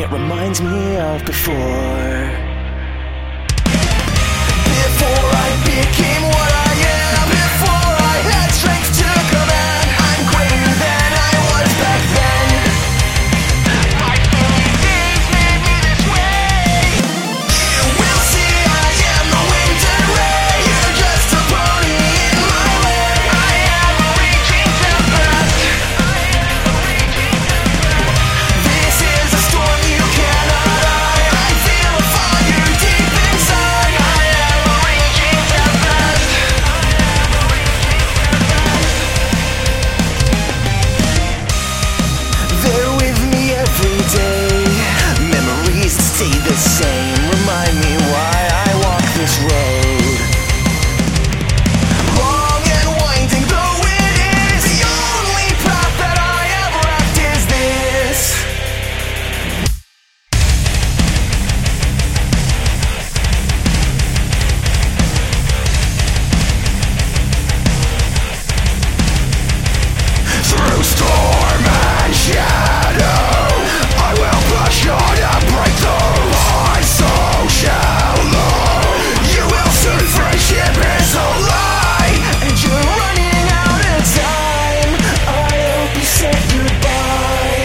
it reminds me of before. Before I became what I am, before I had strength to command, I'm greater than I was back then. My early days made me this way. You will see I am the wind and rain. You're just a pony in my way. I am a raging tempest. This is a storm you cannot hide. I feel a fire deep inside. I am a raging tempest. They're with me every day. Memories that stay the same. Remind me why I walk this road. Long and winding though it is, the only path that I have left is this. Through storm and shadow, I will push on and break through. I'm so shallow. You will see friendship is a lie, and you're running out of time. I hope you said goodbye.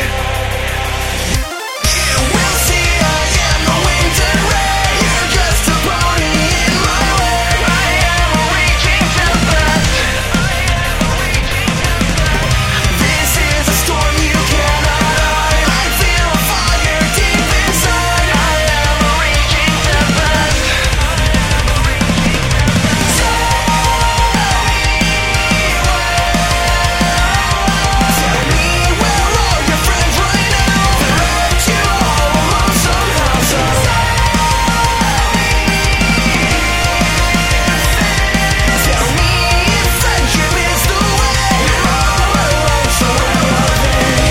You will see I am the wind and rain. You're just a pony in my way. I am a raging tempest. This is a storm you cannot hide. I feel a fire deep inside. I am a raging tempest. Tell me where are your friends right now? They left you all alone somehow. So tell me if friendship is the way. You're all alone, so where are they?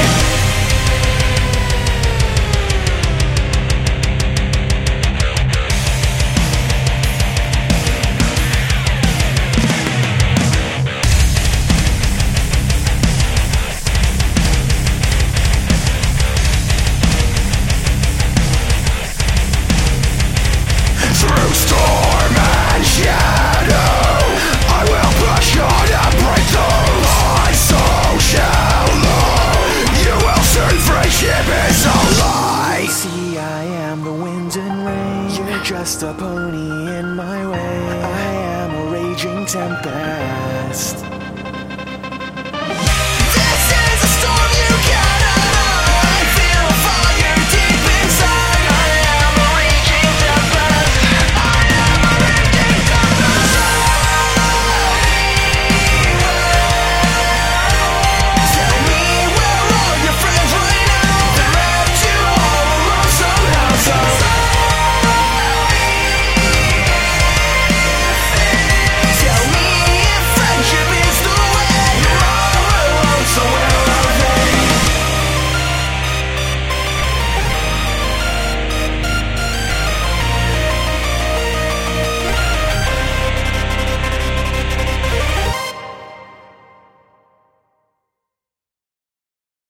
Through storm and shadow, I will push on and break through. I'm so shallow. You will see friendship is a lie. See, I am the wind and rain. You're just a pony in my way. I am a raging tempest.